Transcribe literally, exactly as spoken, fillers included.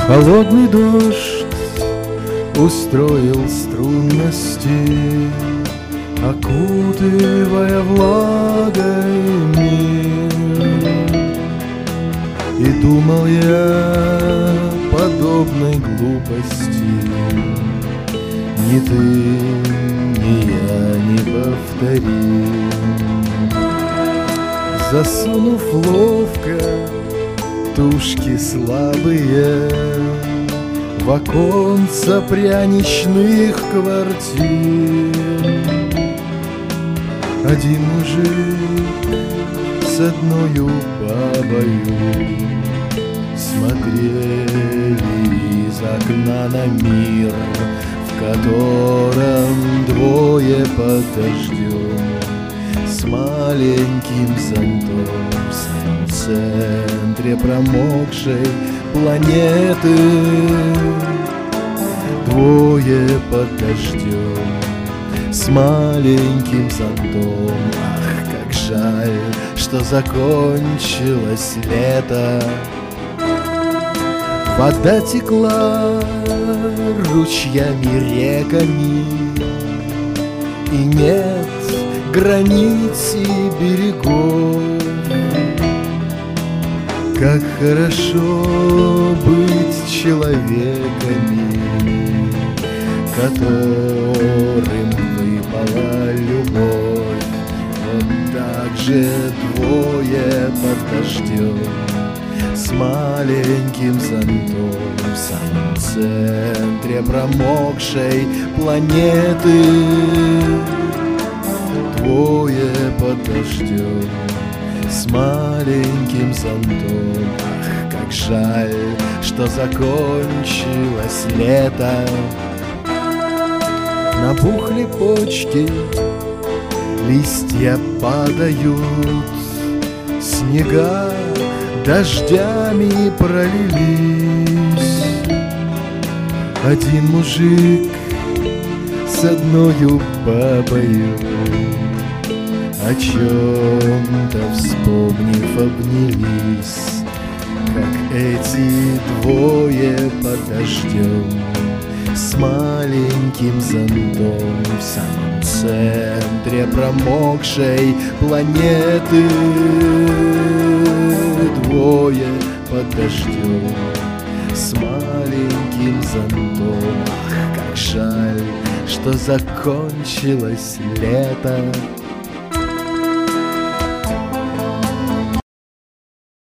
Холодный дождь устроил струнности, окутывая влагой мир. И думал я подобной глупости ни ты, ни я не повторим. Засунув ловко тушки слабые в оконца пряничных квартир, один мужик с одною бабою смотрели из окна на мир, в котором двое под дождем с маленьким зонтом в самом центре промокшей планеты. Двое под дождем с маленьким зонтом. Ах, как жаль, что закончилось лето. Вода текла ручьями, реками, и нет границ и берегов. Как хорошо быть человеками, которым выпала любовь. Вот так же двое под дождем с маленьким зонтом в самом центре промокшей планеты. Двое под дождем с маленьким зонтом. Ах, как жаль, что закончилось лето. Набухли почки, листья падают, снега дождями пролились. Один мужик с одною бабою, о чем-то вспомнив, обнялись, как эти двое под дождем с маленьким зонтом в самом центре промокшей планеты. Двое под дождем с маленьким зонтом. Ах, как жаль, что закончилось лето.